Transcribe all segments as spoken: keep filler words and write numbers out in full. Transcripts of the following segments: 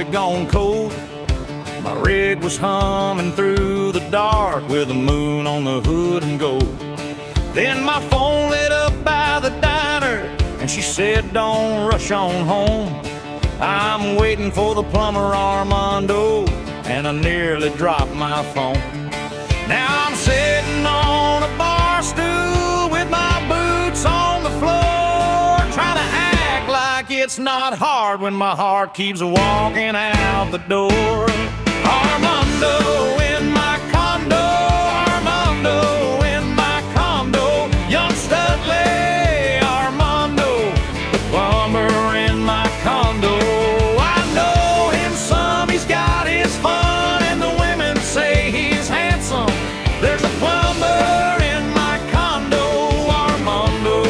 coffee gone cold. My rig was humming through the dark with the moon on the hood and gold. Then my phone lit up by the diner, and she said, don't rush on home. I'm waiting for the plumber Armando, and I nearly dropped my phone. Now I'm sitting on a bar stool with my boots on the floor, trying to act like it's not hard when my heart keeps walking out the door. Armando in my condo, Armando in my condo, young Studley, Armando, the plumber in my condo. I know him some, he's got his fun, and the women say he's handsome. There's a plumber in my condo, Armando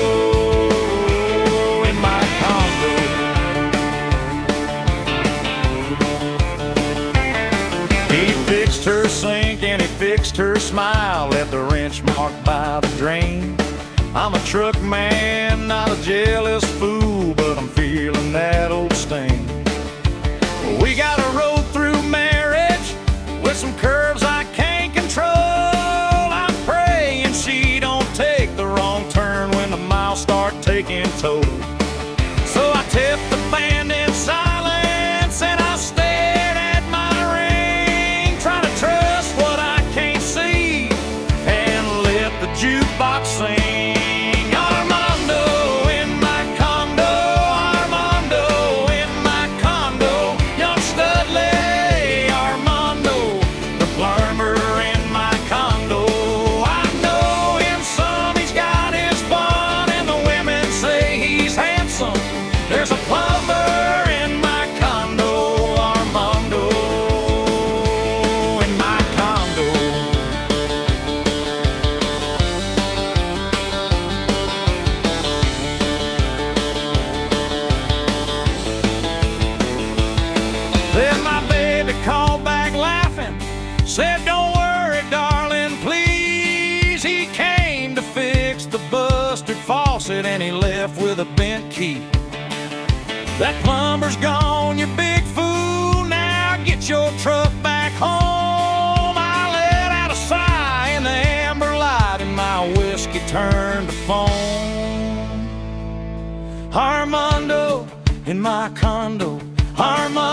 in my condo. He fixed her sink and he fixed her smile, left the wrench marked by the drain. I'm a truck man, not a jealous fool, but I'm feeling that old stain. We got a road through marriage with some curves I can't control. I'm praying she don't take the wrong turn when the miles start taking toll. So I tipped the band in silence and I stared at my ring, trying to trust what I can't see and let the jukebox sing. Armando in my condo, Armando in my condo, young Studley, Armando, the plumber in my condo. I know him some, he's got his fun, and the women say he's handsome. There's a plumber in my condo, Armando in my condo. Then my baby called back laughing, said, don't worry, darling, please. He came to fix the busted faucet and he left with a bent key. That plumber's gone, you big fool. Now get your truck back home. I let out a sigh in the amber light and my whiskey turned to foam. Armando in my condo, Armando